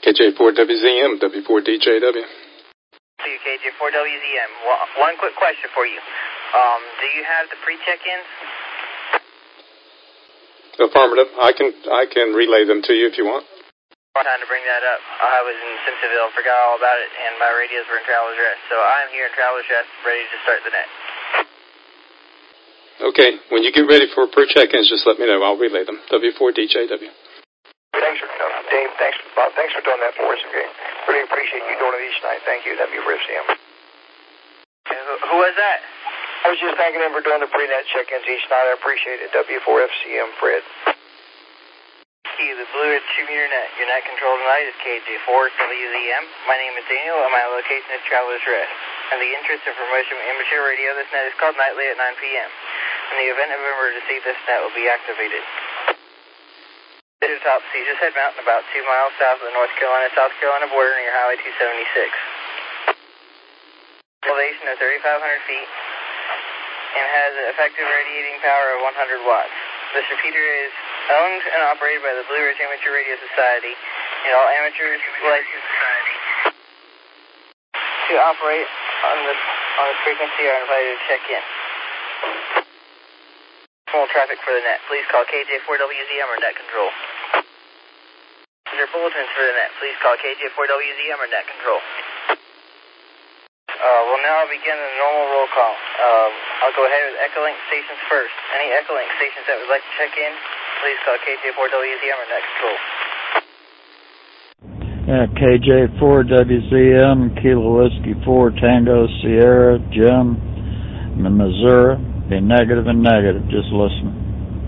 KJ4WZM, W4DJW. KJ4WZM. One quick question for you. Do you have the pre-check-ins? Affirmative. I can relay them to you if you want. Time to bring that up. I was in Simpsonville, forgot all about it, and my radios were in Traveler's Rest. So I'm here in Traveler's Rest, ready to start the net. Okay. When you get ready for pre-check-ins, just let me know. I'll relay them. W4DJW. Thanks for Dave. Bob. Thanks for doing that for us. Okay. Really appreciate you doing it each night. Thank you. W4FCM. Who was that? I was just thanking him for doing the pre-net check-ins each night. I appreciate it. W4FCM, Fred. The Blue Ridge 2 meter net. Your net control tonight is KJ4WZM. My name is Daniel, and my location is Traveler's Rest. In the interest of promotion of amateur radio, this net is called nightly at 9 p.m. In the event of emergency, this net will be activated. To the top, Caesar's Head Mountain, about 2 miles south of the North Carolina-South Carolina border near Highway 276. Elevation of 3,500 feet and has an effective radiating power of 100 watts. This repeater is owned and operated by the Blue Ridge Amateur Radio Society, and all amateurs licensed to operate on this frequency are invited to check in. Full traffic for the net. Please call KJ4WZM or net control. Your bulletins for the net. Please call KJ4WZM or net control. We'll now begin the normal roll call. I'll go ahead with Echolink stations first. Any Echolink stations that would like to check in, please call KJ4WZM or net control. KJ4WZM, Kilo Whiskey 4, Tango, Sierra, Jim, Missouri. Be negative and negative. Just listen.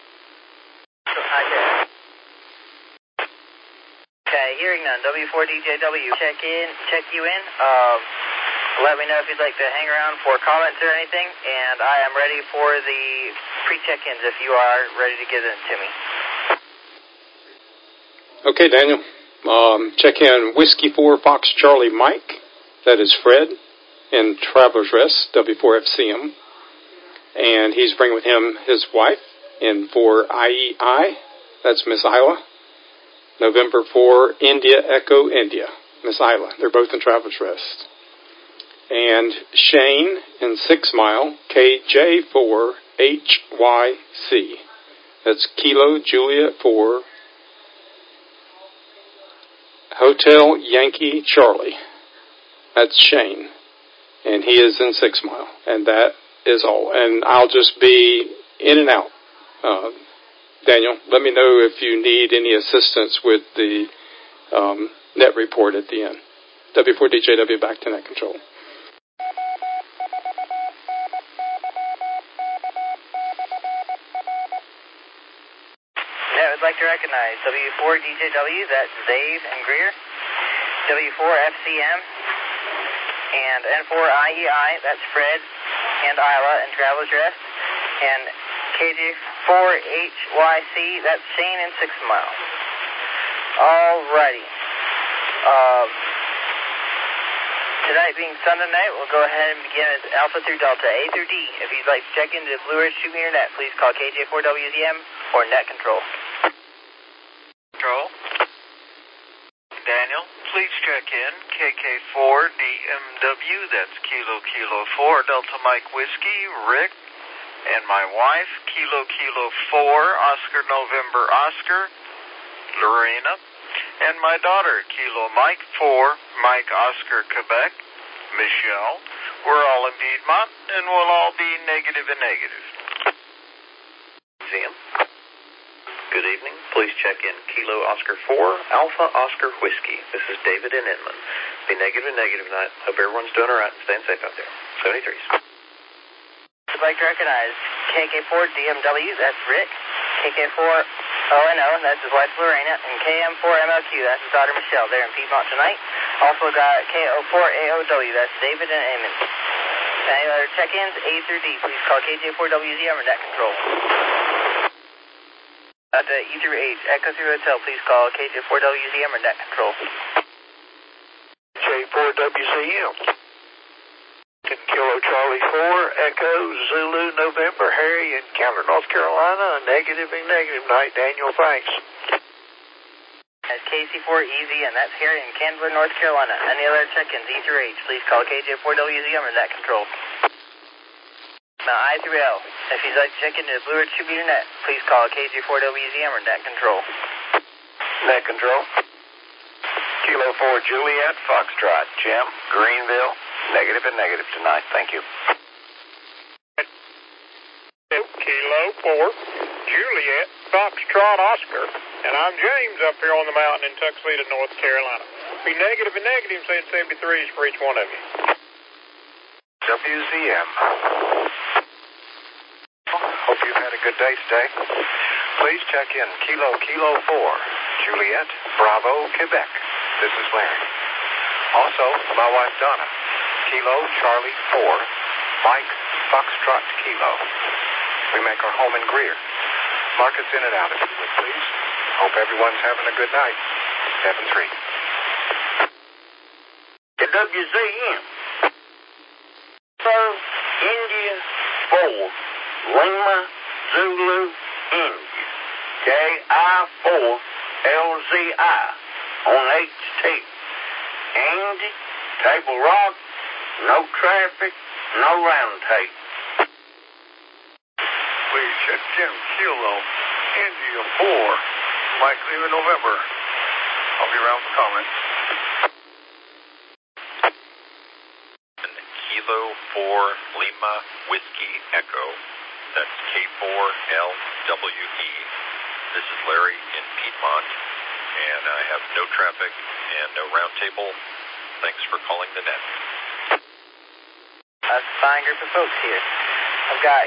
Okay, hearing none. W4DJW, check you in. Let me know if you'd like to hang around for comments or anything, and I am ready for the pre-check-ins if you are ready to give them to me. Okay, Daniel. Check in Whiskey 4 Fox Charlie Mike. That is Fred in Traveler's Rest, W4FCM. And he's bringing with him his wife in for IEI. That's Miss Isla. November 4, India Echo India. Miss Isla. They're both in Traveler's Rest. And Shane in 6 Mile, KJ4HYC. That's Kilo Juliet 4, Hotel Yankee Charlie. That's Shane. And he is in 6 Mile. And that is all. And I'll just be in and out. Daniel, let me know if you need any assistance with the net report at the end. W4DJW back to net control. I'd like to recognize W4DJW, that's Dave and Greer, W4FCM, and N4IEI, that's Fred and Isla and Traveler's Rest, and KJ4HYC, that's Shane and 6 Mile. Alrighty. Tonight being Sunday night, we'll go ahead and begin as Alpha through Delta, A through D. If you'd like to check into the Blue Ridge 2 meter net, please call KJ4WZM or net control. Control. Daniel, please check in KK4DMW, that's Kilo 4, Delta Mike Whiskey, Rick, and my wife, Kilo 4, Oscar November Oscar, Lorena, and my daughter, Kilo Mike 4, Mike Oscar Quebec, Michelle. We're all in Piedmont, and we'll all be negative and negative. Museum. Good evening. Please check in Kilo Oscar 4, Alpha Oscar Whiskey. This is David in Inman. Be negative and negative tonight. Hope everyone's doing all right and staying safe out there. 73s. I'd like to recognize KK4DMW, that's Rick, KK4ONO, that's his wife Lorena, and KM4MLQ, that's his daughter Michelle. They're in Piedmont tonight. Also got KO4AOW, that's David and Eamon. Any other check-ins, A through D, please call KJ4WZM or net control. At E through H, Echo through Hotel, please call KJ4WZM or net control. J4WCM. Kilo Charlie 4, Echo, Zulu, November, Harry, and Counter, North Carolina. Negative and negative night. Daniel, thanks. That's KC4EZ, and that's here in Candler, North Carolina. Any other check-ins, E through H, please call KJ4WZM or net control. Now, I through L, if you'd like to check into the Blue Ridge Tribune net, please call KJ4WZM or net control. Net control. Kilo 4 Juliet, Foxtrot, Jim, Greenville, negative and negative tonight. Thank you. Kilo 4 Juliet, Foxtrot, Oscar, and I'm James up here on the mountain in Tuxedo, North Carolina. Be negative and negative, saying 73s for each one of you. WZM. Hope you've had a good day today. Please check in Kilo 4 Juliet, Bravo, Quebec. This is Larry. Also, my wife Donna. Kilo Charlie 4 Mike Foxtrot Kilo. We make our home in Greer. Mark us in and out if you would, please. Hope everyone's having a good night. 7-3. WZM. Sir, India 4, Lima, Zulu, India. KI4, LZI on HT. Andy, Table Rock, no traffic, no round tape. Please check in Kilo India 4 Mike Lima November. I'll be around for comments. Kilo 4 Lima Whiskey Echo. That's K4LWE. This is Larry in Piedmont, and I have no traffic and no round table. Thanks for calling the net. That's a fine group of folks here. I've got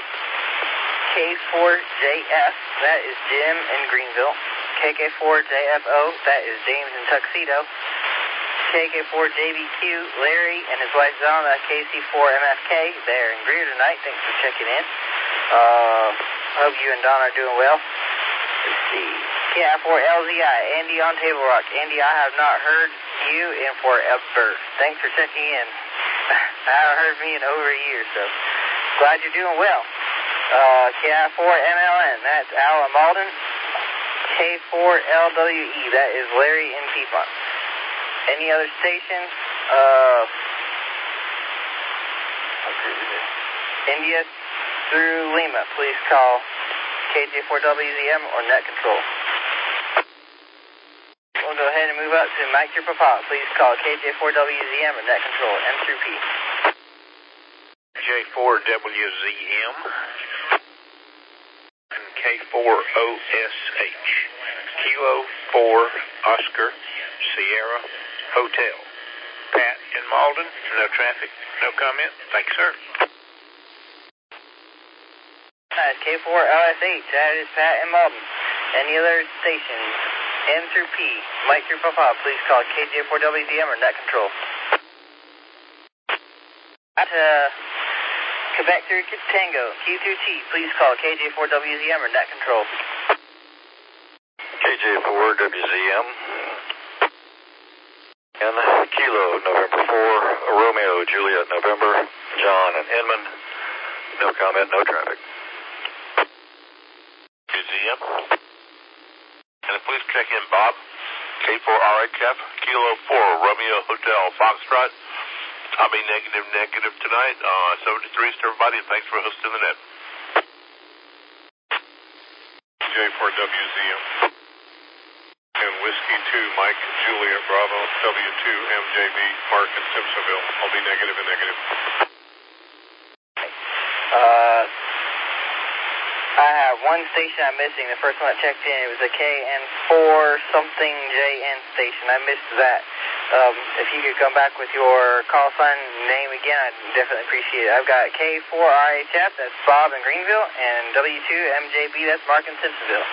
K4JF, that is Jim in Greenville. KK4JFO, that is James in Tuxedo. KK4JBQ, Larry and his wife Donna, KC4MFK, they're in Greer tonight. Thanks for checking in. Hope you and Donna are doing well. Let's see. KI4LZI, Andy on Table Rock. Andy, I have not heard you in forever. Thanks for checking in. I haven't heard me in over a year, so glad you're doing well. KI4MLN, that's Al in Malden. K4LWE, that is Larry in Piedmont. Any other stations? India through Lima, please call KJ4WZM or net control. We'll go ahead and move up to Mike through Papa. Please call KJ4WZM or net control, M through P. J4WZM and K4OSH. Kilo 4 Oscar Sierra Hotel. Pat in Malden, no traffic, no comment. Thanks, sir. That's K4LSH, that is Pat in Malden. Any other stations? M through P, Mike through Papa, please call KJ4WZM or net control. At Quebec through Tango, Q through T, please call KJ4WZM or net control. KJ4WZM. And Kilo November 4 Romeo Juliet November John and Inman. No comment, no traffic. WZM. And please check in Bob. K4RHF, Kilo 4 Romeo Hotel Foxtrot. I'll be negative tonight. 73s to everybody, and thanks for hosting the net. J4WZM. And Whiskey 2, Mike, Juliet, Bravo, W2, MJB, Mark, and Simpsonville. I'll be negative and negative. I have one station I'm missing. The first one I checked in, it was a KN4 something JN station. I missed that. If you could come back with your call sign name again, I'd definitely appreciate it. I've got K4RHF, that's Bob in Greenville, and W2 MJB, that's Mark in Simpsonville.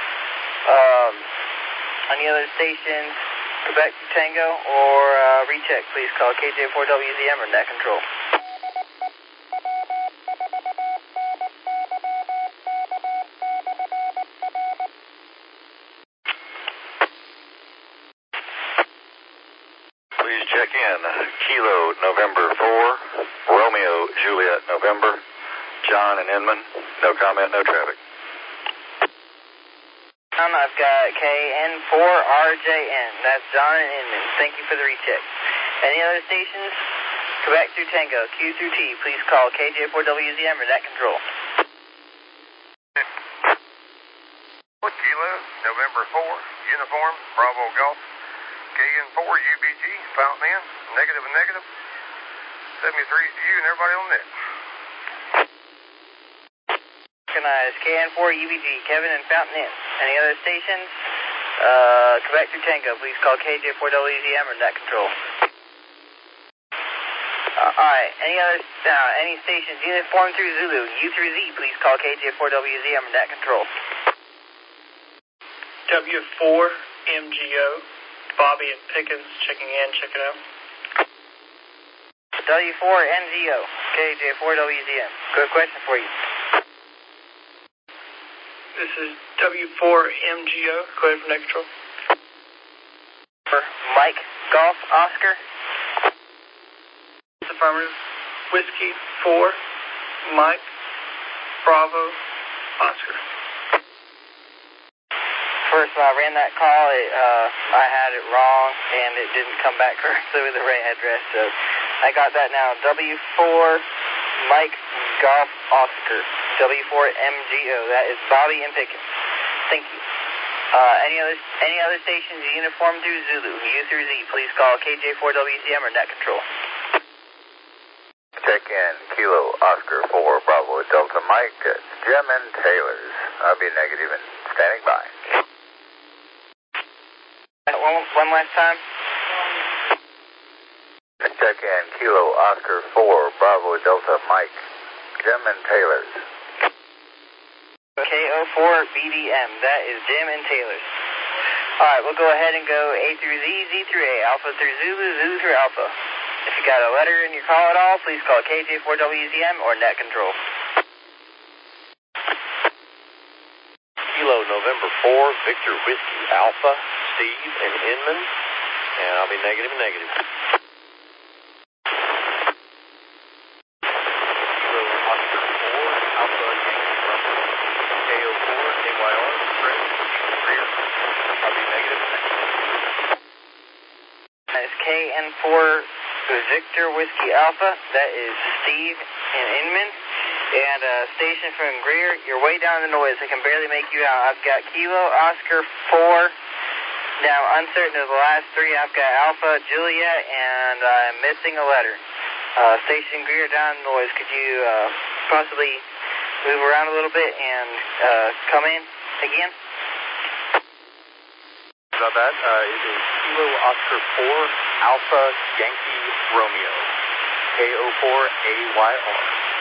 Any other stations, Quebec Tango, or recheck, please call KJ4WZM or net control. Please check in Kilo November 4 Romeo Juliet November John and Inman. No comment, no traffic. down, I've got KN4RJN. That's John and Inman. Thank you for the recheck. Any other stations? Quebec through Tango, Q through T. Please call KJ4WZM or net control. Kilo, November 4, uniform, Bravo Golf, KN4 UBG, Fountain Inn, negative and negative. 73 to you and everybody on net. Recognize KN4 UBG, Kevin and Fountain Inn. Any other stations? Quebec through Tango, please call KJ4WZM or net control. Alright, any stations uniform through Zulu, U through Z, please call KJ4WZM or net control. W4MGO, Bobby and Pickens checking in, checking out. W4NGO, KJ4WZM. Good question for you. This is W4MGO, go ahead for net control. Mike, Golf, Oscar. Affirmative. Whiskey 4, Mike, Bravo, Oscar. First, when I ran that call, I had it wrong, and it didn't come back correctly with the right address, so I got that now. W4 Mike Golf Oscar, W4MGO. That is Bobby and Pickens. Thank you. Any other stations uniform through Zulu, U through Z, please call KJ4WZM or net control. Check in, Kilo Oscar 4, Bravo Delta Mike, Jim and Taylor's. I'll be negative and standing by. One last time. Check in, Kilo Oscar 4, Bravo Delta Mike, Jim and Taylor's. KO4BDM, that is Jim and Taylor's. Alright, we'll go ahead and go A through Z, Z through A, Alpha through Zulu, Zulu through Alpha. If you got a letter in your call at all, please call KJ4WZM or net control. Kilo November 4, Victor Whiskey Alpha, Steve and Inman, and I'll be negative and negative. Kilo Oscar 4, Alpha Yankee Rumble, KO4 AYR, Fred, Greer, I'll be negative and negative. That's KN4 Victor Whiskey Alpha, that is Steve and Inman. And station from Greer, you're way down in the noise. I can barely make you out. I've got Kilo Oscar 4. Now, uncertain of the last three, I've got Alpha Juliet, and I'm missing a letter. Station Greer down in the noise. Could you possibly move around a little bit and come in again? About that, it is Kilo Oscar 4, Alpha Yankee Romeo, KO4AYR.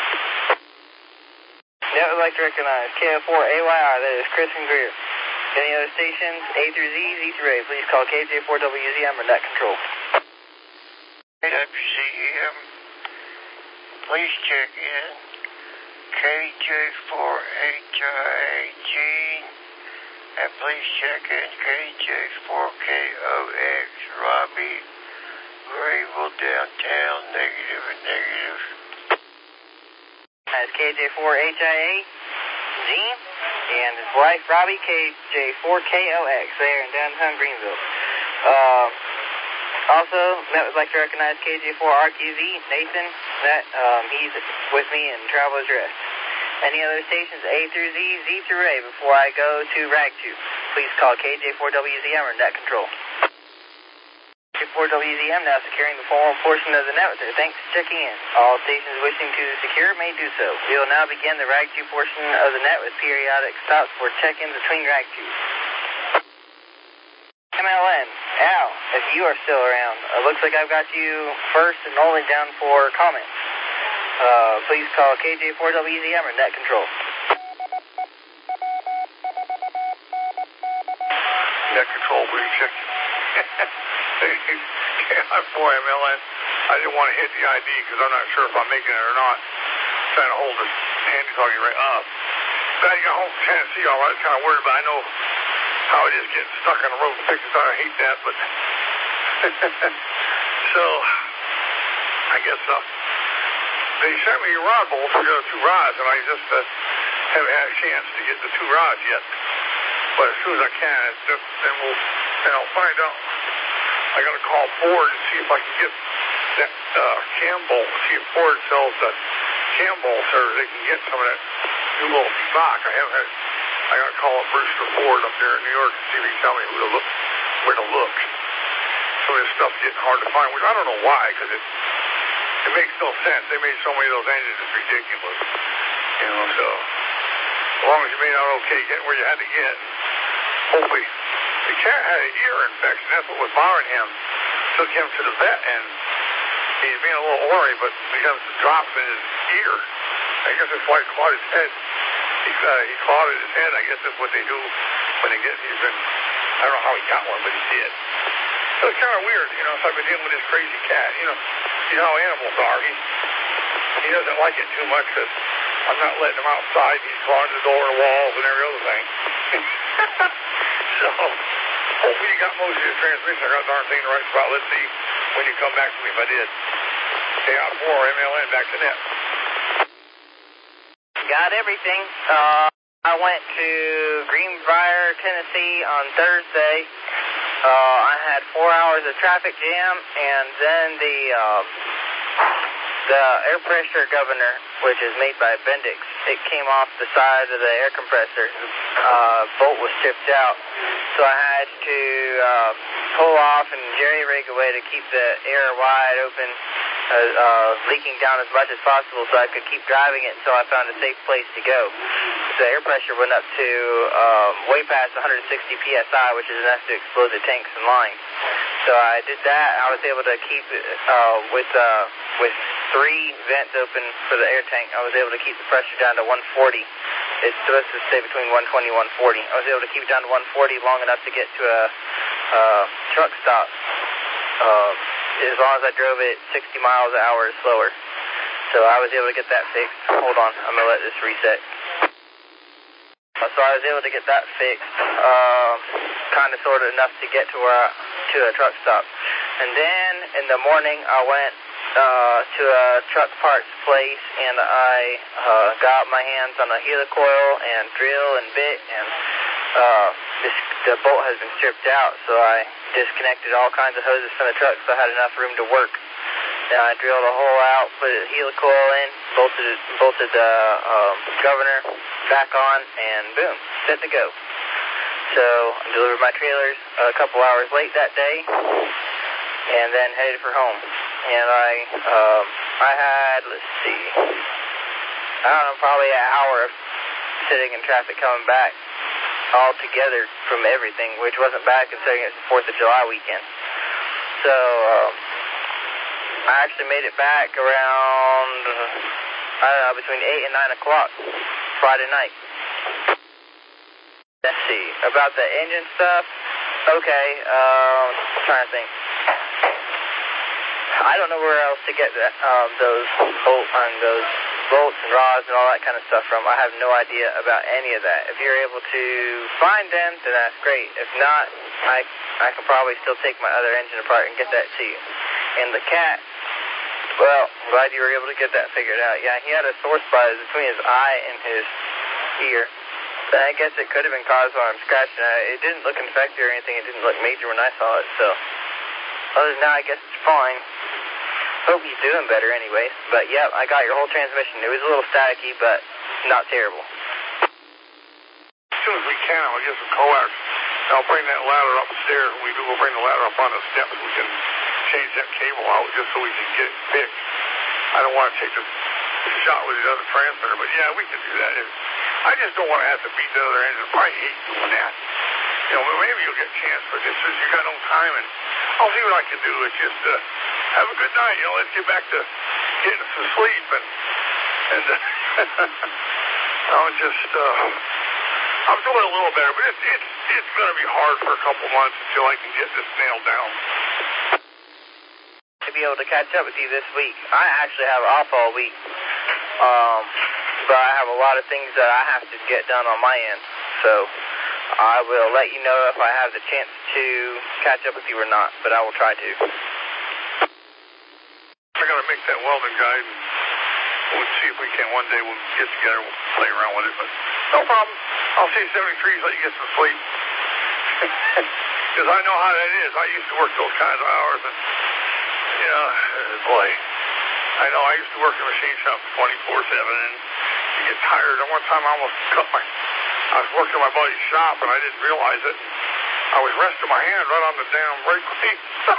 Yeah, I'd like to recognize KO4AYR, that is Chris and Greer. Any other stations, A through Z, Z through A, please call KJ4WZM or net control. WZM, please check in. KJ4HIAG, and please check in KJ4KOX, Robbie, Grable, downtown, negative and negative. That's KJ4HIA-Z, and his wife, Robbie, KJ4KOX, there in downtown Greenville. Also, Matt would like to recognize KJ4RQZ, Nathan, that he's with me in Traveler's Rest. Any other stations, A through Z, Z through A, before I go to RAG2, please call KJ4WZM or net control. KJ4WZM now securing the formal portion of the network. Thanks for checking in. All stations wishing to secure may do so. We will now begin the RAG2 portion of the net with periodic stops for check-in between RAG2s. MLN, Al, if you are still around, looks like I've got you first and only down for comments. Please call KJ4WZM or net control. Net control, we're checking. KI4 MLN. I didn't want to hit the ID because I'm not sure if I'm making it or not. I'm trying to hold it. Handy's talking right up. Glad you got home from Tennessee, all right. I was kind of worried, but I know how it is getting stuck on the road. I hate that, but so I guess they sent me a rod bolt for the 2 rods, and I just haven't had a chance to get the 2 rods yet. But as soon as I can, then we'll, find out. I got to call Ford and see if I can get that cam bolt. See if Ford sells the cam bolts, or they can get some of that new little stock. I got to call up Brewster Ford up there in New York and see if he can tell me where to look. Some of this stuff's getting hard to find, which I don't know why, because it makes no sense. They made so many of those engines, it's ridiculous. So as long as you made out okay getting where you had to get, hopefully. The cat had an ear infection. That's what was bothering him. Took him to the vet, and he's being a little ornery, but he got some drops in his ear. I guess that's why he clawed his head. He clawed at his head. I guess that's what they do when they get. I don't know how he got one, but he did. So it's kind of weird, so I've been dealing with this crazy cat. You know how animals are. He doesn't like it too much because I'm not letting him outside. He's clawing the door and the walls and every other thing. So hopefully you got most of your transmission. I got the darn thing in the right spot. Let's see when you come back to me if I did. KI4 MLN, back to net. Got everything. I went to Greenbrier, Tennessee on Thursday. I had 4 hours of traffic jam, and then the air pressure governor, which is made by Bendix, it came off the side of the air compressor. Bolt was stripped out, so I had to pull off and jerry-rig away to keep the air wide open, leaking down as much as possible so I could keep driving it until I found a safe place to go. The air pressure went up to way past 160 psi, which is enough to explode the tanks and lines. So I did that. I was able to keep it with 3 vents open for the air tank. I was able to keep the pressure down to 140. It's supposed to stay between 120 and 140. I was able to keep it down to 140 long enough to get to a truck stop. As long as I drove it 60 miles an hour or slower. So I was able to get that fixed. Hold on, I'm going to let this reset. So I was able to get that fixed, kind of sort of enough to get to a truck stop. And then in the morning I went to a truck parts place, and I got my hands on a helicoil and drill and bit, and the bolt has been stripped out, so I disconnected all kinds of hoses from the truck so I had enough room to work. And I drilled a hole out, put a helicoil in, bolted the governor back on, and boom, set to go. So I delivered my trailers a couple hours late that day, and then headed for home. And I had, let's see, I don't know, probably an hour of sitting in traffic coming back all together from everything, which wasn't bad considering it's the 4th of July weekend. So I actually made it back around, I don't know, between 8 and 9 o'clock Friday night. Let's see, about the engine stuff, okay, I'm trying to think. I don't know where else to get those bolts and rods and all that kind of stuff from. I have no idea about any of that. If you're able to find them, then that's great. If not, I can probably still take my other engine apart and get that to you. And the cat, well, I'm glad you were able to get that figured out. Yeah, he had a sore spot between his eye and his ear. I guess it could have been caused by him scratching it. It didn't look infected or anything. It didn't look major when I saw it, so other than that, I guess it's fine. Hope he's doing better anyway. But, yep, I got your whole transmission. It was a little staticky, but not terrible. As soon as we can, I'll get some coax. I'll bring that ladder upstairs. When we do, we'll bring the ladder up on the steps. We can change that cable out just so we can get it fixed. I don't want to take the shot with the other transmitter, but, yeah, we can do that. I just don't want to have to beat the other engine. I hate doing that. Maybe you'll get a chance, but this is, you got no time, and I'll see what I can do. It's just, have a good night, let's get back to getting some sleep, and I'm doing a little better, but it's going to be hard for a couple months until I can get this nailed down. To be able to catch up with you this week, I actually have off all week, but I have a lot of things that I have to get done on my end, so I will let you know if I have the chance to catch up with you or not, but I will try to. I got to make that welding guide and we'll see if we can. One day we'll get together, we'll play around with it. But no problem. I'll see 73s, let you get some sleep. Because I know how that is. I used to work those kinds of hours. And, boy, I know I used to work in a machine shop 24/7, and you get tired. And one time I almost I was working in my buddy's shop, and I didn't realize it. I was resting my hand right on the damn brake plate.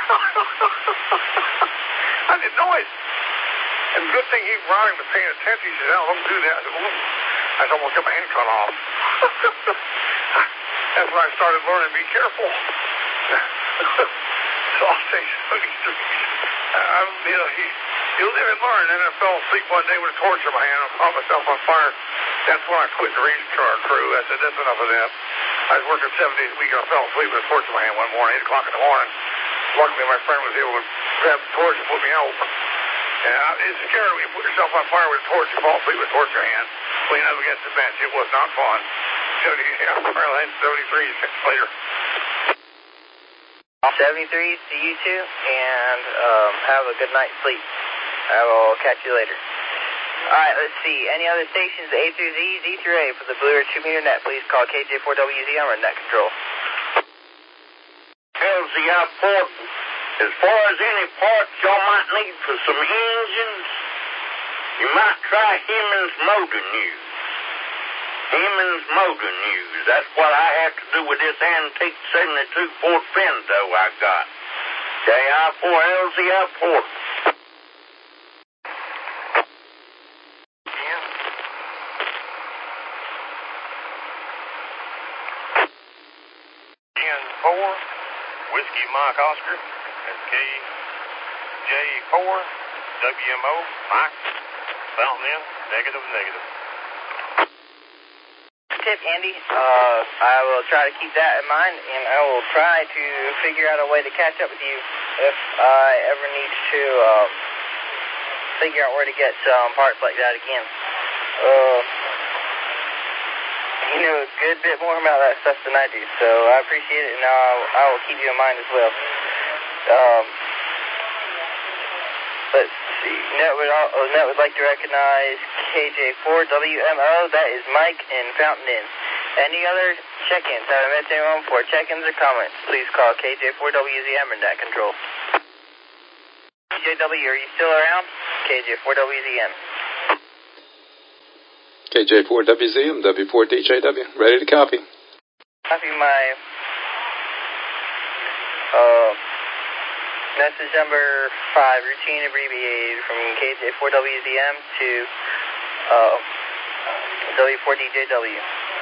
I didn't know it. And good thing Ronnie was paying attention. He said, "No, don't do that." I said, "Ooh." I almost got my hand cut off. That's when I started learning, be careful. So I'll say 73. You live and learn. And I fell asleep one day with a torch in my hand. I caught myself on fire. That's when I quit the race car crew. I said, that's enough of that. I was working 7 days a week, and I fell asleep with a torch in my hand one morning, 8 o'clock in the morning. Luckily, my friend was able to grab the torch and put me out. And it's scary when you put yourself on fire with a torch, you fall asleep with a torch in your hand, lean up against the bench. It was not fun. 73s later. 73s to you two, and have a good night's sleep. I will catch you later. Alright, let's see. Any other stations, A through Z, Z through A, for the Blue Earth 2-meter net, please call KJ4WZ on net control. LZI port, as far as any parts y'all might need for some engines, you might try Hemmings Motor News. Hemmings Motor News. That's what I have to do with this antique 72 Ford Fendo I got. KI4LZI port. Whiskey Mike Oscar, that's KJ4, WMO, Mike, Fountain Inn, negative. Tip, Andy. I will try to keep that in mind, and I will try to figure out a way to catch up with you if I ever need to figure out where to get some parts like that again. You know a good bit more about that stuff than I do, so I appreciate it, and I will keep you in mind as well. Let's see. Net would like to recognize KJ4WMO. That is Mike in Fountain Inn. Any other check-ins? Have I missed anyone for check-ins or comments? Please call KJ4WZM or net control. KJW, are you still around? KJ4WZM. KJ4WZM, W4DJW. Ready to copy. Copy my message number 5, routine abbreviated from KJ4WZM to W4DJW.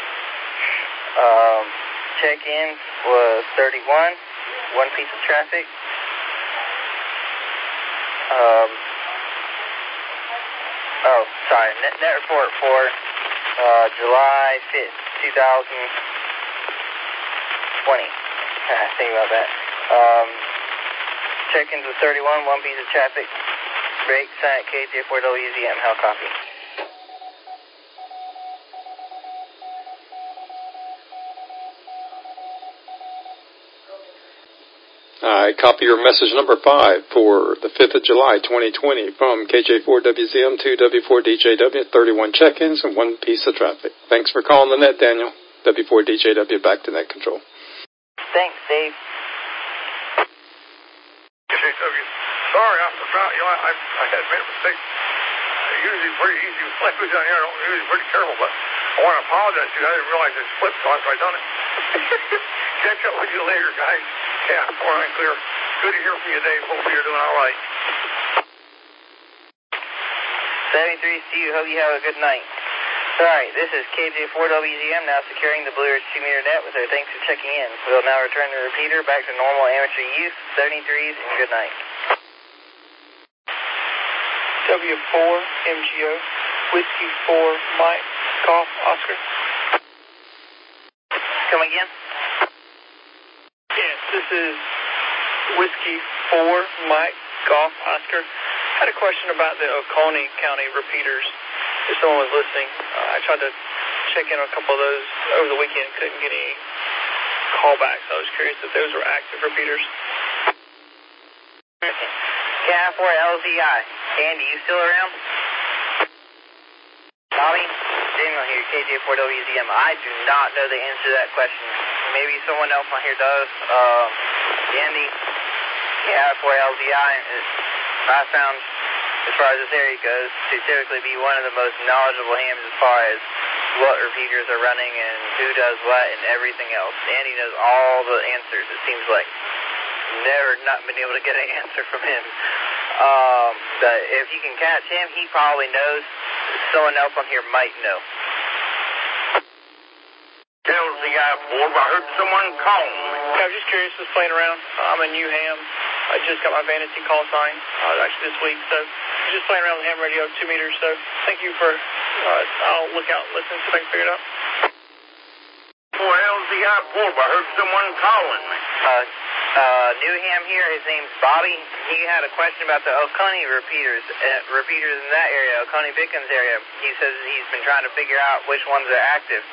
Check-in was 31, one piece of traffic. Net report for July 5th, 2020. Think about that. Check-ins was 31, one piece of traffic. Break, sign KJ4WZM. How copy? I copy your message number 5 for the 5th of July, 2020 from KJ4WZM to W4DJW, 31 check-ins and one piece of traffic. Thanks for calling the net, Daniel. W4DJW back to net control. Thanks, Dave. KJW, sorry, I forgot. I had made a mistake. Usually pretty easy with language down here. I'm usually pretty careful, but I want to apologize to you. I didn't realize it flipped, so that's why I done it. Catch up with you later, guys. Yeah, all right, clear. Good to hear from you, Dave. Hopefully you're doing all right. 73 Steve, hope you have a good night. Alright, this is KJ4WZM now securing the Blue Earth 2-meter net with our thanks for checking in. We'll now return the repeater back to normal amateur use. 73s and good night. W4 MGO, Whiskey 4 Mike, Golf Oscar. Come again? Yes, this is Whiskey 4 Mike, Golf Oscar. I had a question about the Oconee County repeaters. If someone was listening, I tried to check in on a couple of those over the weekend, couldn't get any callbacks. I was curious if those were active repeaters. KI4LZI. Andy, you still around? Bobby, Daniel here, KJ4WZM. I do not know the answer to that question. Maybe someone else on here does. Andy, yeah, for LDI, I found, as far as this area goes, to typically be one of the most knowledgeable hams as far as what repeaters are running and who does what and everything else. Andy knows all the answers, it seems like. Never not been able to get an answer from him. But if you can catch him, he probably knows. Someone else on here might know. Tells the I-4, I heard someone call me. I was just curious, just playing around. I'm a new ham. I just got my vanity call sign, actually this week, so just playing around with ham radio 2 meters, so thank you for, I'll look out and listen, see if I can figure it out. For LZI-4, I heard someone calling me. New ham here, his name's Bobby. He had a question about the Oconee repeaters in that area, Oconee-Pickens area. He says he's been trying to figure out which ones are active.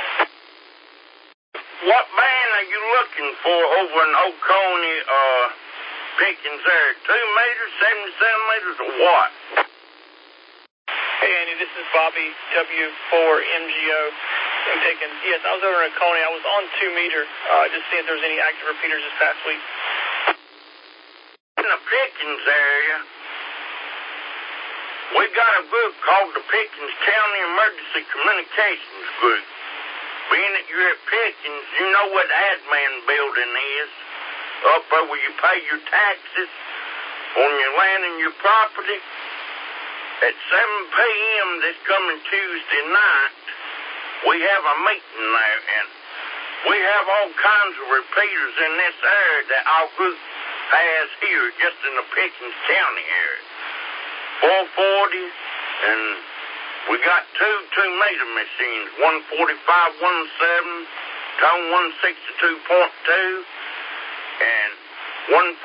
What band are you looking for over in Oconee, Pickens area? 2 meters, 70 centimeters, or what? Hey, Andy, this is Bobby, W4MGO in Pickens. Yes, I was over in Oconee. I was on 2 meter, just seeing if there was any active repeaters this past week. In the Pickens area, we got a group called the Pickens County Emergency Communications Group. Being that you're at Pickens, you know what the admin building is. Up there where you pay your taxes on your land and your property. At 7 p.m. this coming Tuesday night, we have a meeting there, and we have all kinds of repeaters in this area that our group has here, just in the Pickens County area. 440, and we got two 2-meter machines, 145-17, tone 162.2, and 147-195,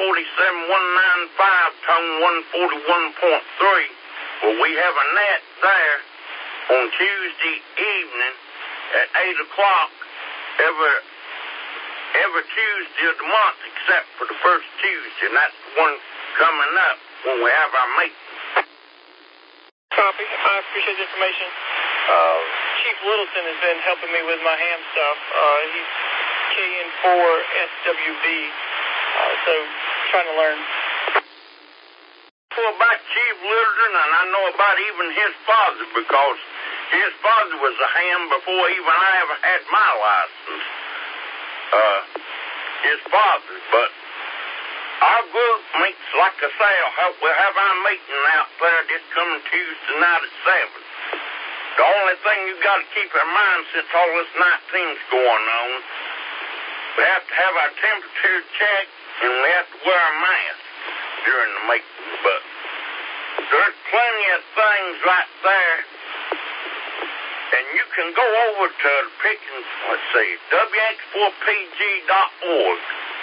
tone 141.3. Well, we have a net there on Tuesday evening at 8 o'clock every Tuesday of the month except for the first Tuesday, and that's the one coming up when we have our meeting. Copy. I appreciate the information. Chief Littleton has been helping me with my ham stuff. He's KN4SWB, so trying to learn. I know about Chief Littleton, and I know about even his father, because his father was a ham before even I ever had my license. His father, but our group meets, like I say, we'll have our meeting out there this coming Tuesday night at 7. The only thing you got to keep in mind, since all this 19's going on, we have to have our temperature checked, and we have to wear a mask during the meeting. But there's plenty of things right there, and you can go over to Pickens, WX4PG.org,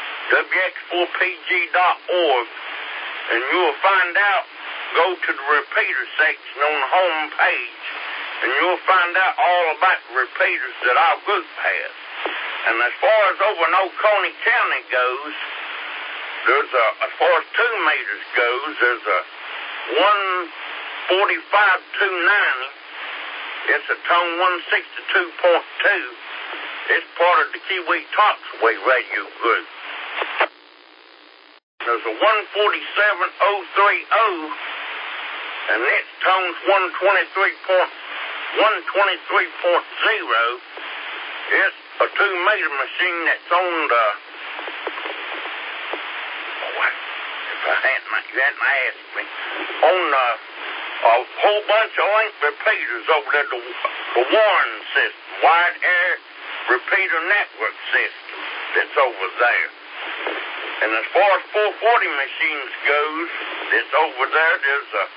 WX4PG.org, and you'll find out, go to the repeater section on the home page, and you'll find out all about the repeaters that our group has. And as far as over in Oconee County goes, there's as far as 2 meters goes, there's a 145-290. It's a tone 162.2. It's part of the Kiwi Talksway radio group. There's a 147-030, and its tone's 123.0. It's a 2-meter machine that's on the... You hadn't asked me. On a whole bunch of link repeaters over there, the Warren system, Wide Air Repeater Network system that's over there. And as far as 440 machines goes, that's over there, there's a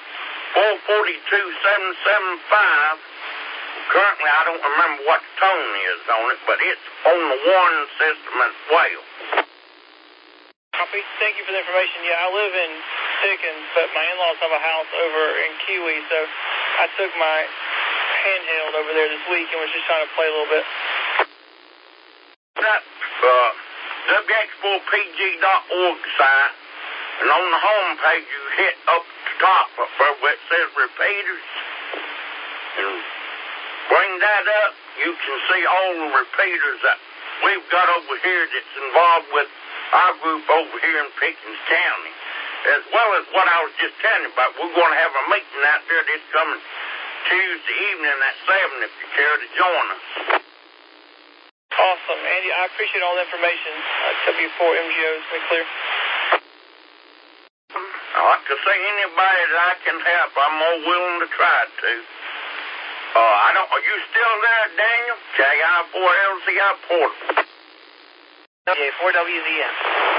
442-775. Currently, I don't remember what the tone is on it, but it's on the Warren system as well. Copy. Thank you for the information. Yeah, I live in Pickens, but my in-laws have a house over in Kiwi, so I took my handheld over there this week and was just trying to play a little bit. That WX4PG.org site, and on the home page you hit up to the top where it says repeaters, and bring that up, you can see all the repeaters that we've got over here that's involved with our group over here in Pickens County, as well as what I was just telling you about. We're going to have a meeting out there this coming Tuesday evening at 7 if you care to join us. Awesome, Andy. I appreciate all the information. W4MGO is clear. Like I say, anybody that I can help, I'm more willing to try to. Are you still there, Daniel? KI4LZI Porter. J4WZM.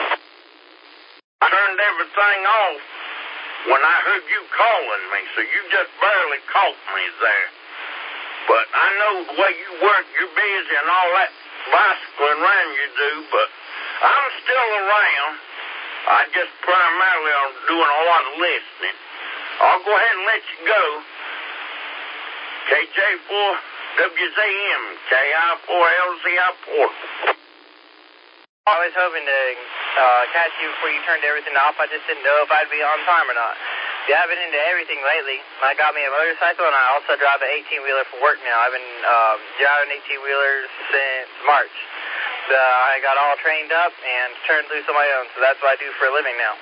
I turned everything off when I heard you calling me, so you just barely caught me there. But I know the way you work, you're busy and all that bicycling around you do, but I'm still around. I just primarily am doing a lot of listening. I'll go ahead and let you go. KJ4WZM, KI4LZI Porter. I was hoping to catch you before you turned everything off. I just didn't know if I'd be on time or not. Yeah, I've been into everything lately. I got me a motorcycle, and I also drive an 18-wheeler for work now. I've been driving 18-wheelers since March. I got all trained up and turned loose on my own, so that's what I do for a living now.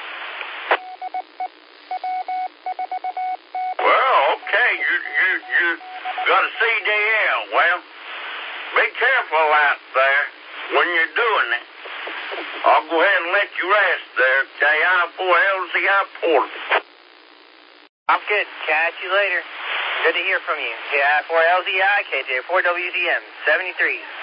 Well, okay, you got a CDL. Well, be careful out there when you're doing it. I'll go ahead and let you rest there, KI4LZI Porter. I'm good. Catch you later. Good to hear from you. KI4LZI, KJ4WZM, 73.